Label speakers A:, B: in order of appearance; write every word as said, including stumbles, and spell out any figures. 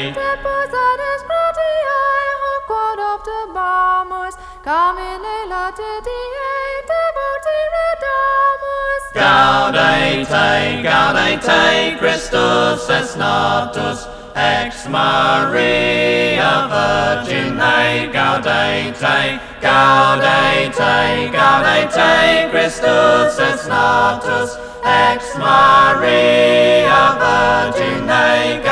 A: Deposatis gratiae hoc quod optimamus, Camine latitiae devoti redamus.
B: Gaudete, gaudete, Christus es natus, ex Maria Virgine, gaudete, gaudete, gaudete, Christus es natus, ex Maria Virgine.